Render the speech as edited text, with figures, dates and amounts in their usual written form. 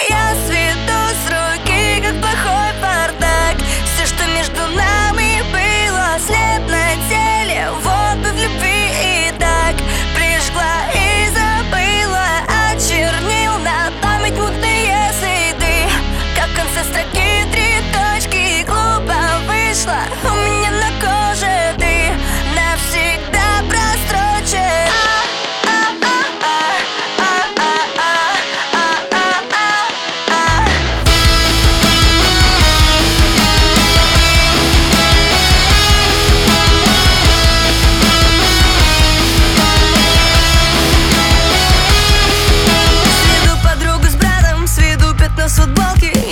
Я сведу с руки, как плохой бардак. Все, что между нами было, след на теле, вот бы в любви и так прижгла и забыла, очернил на память мутные следы. Как в конце строки три точки, глупо вышло у меня на коже ты навсегда прострочен. Сведу подругу с братом, сведу пятно с футболки.